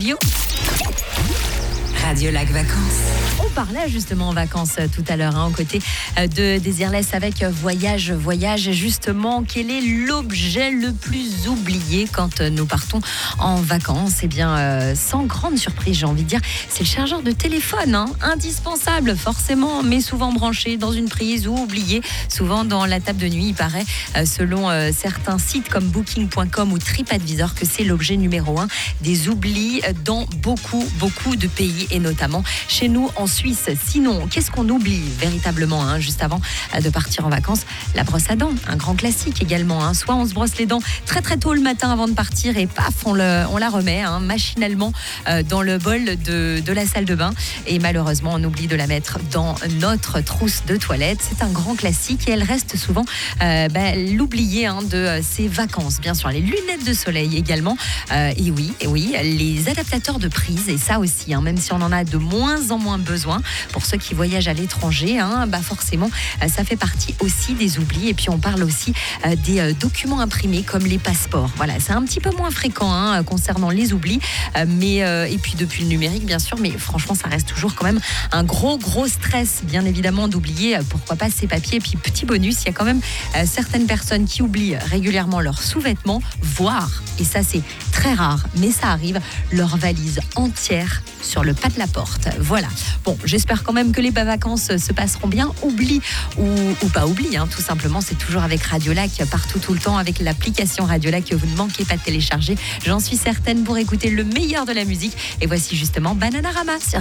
Radio Lac Vacances. On parlait justement en vacances tout à l'heure, aux côtés de Désirless avec Voyage. Justement, quel est l'objet le plus oublié quand nous partons en vacances? Eh bien, sans grande surprise, j'ai envie de dire, c'est le chargeur de téléphone, indispensable forcément, mais souvent branché dans une prise ou oublié, souvent dans la table de nuit. Il paraît, selon certains sites comme Booking.com ou TripAdvisor, que c'est l'objet numéro 1 des oublis dans beaucoup de pays, et notamment chez nous en Suisse. Sinon, qu'est-ce qu'on oublie véritablement juste avant de partir en vacances? La brosse à dents, un grand classique également. Soit on se brosse les dents très tôt le matin avant de partir et paf, on la remet machinalement dans le bol de la salle de bain, et malheureusement on oublie de la mettre dans notre trousse de toilette. C'est un grand classique et elle reste souvent l'oublié de ces vacances. Bien sûr, les lunettes de soleil également, et oui, les adaptateurs de prise, et ça aussi, même si on en a de moins en moins besoin pour ceux qui voyagent à l'étranger, forcément ça fait partie aussi des oublis. Et puis on parle aussi des documents imprimés comme les passeports. Voilà, c'est un petit peu moins fréquent concernant les oublis, et puis depuis le numérique bien sûr, mais franchement ça reste toujours quand même un gros stress bien évidemment d'oublier, pourquoi pas, ces papiers. Et puis petit bonus, il y a quand même certaines personnes qui oublient régulièrement leurs sous-vêtements, voire, et ça c'est très rare mais ça arrive, leur valise entière sur le pas de la porte. Voilà. Bon, j'espère quand même que les vacances se passeront bien. Oubli ou pas oubli, tout simplement. C'est toujours avec Radio Lac, partout, tout le temps, avec l'application Radio Lac que vous ne manquez pas de télécharger. J'en suis certaine, pour écouter le meilleur de la musique. Et voici justement Bananarama sur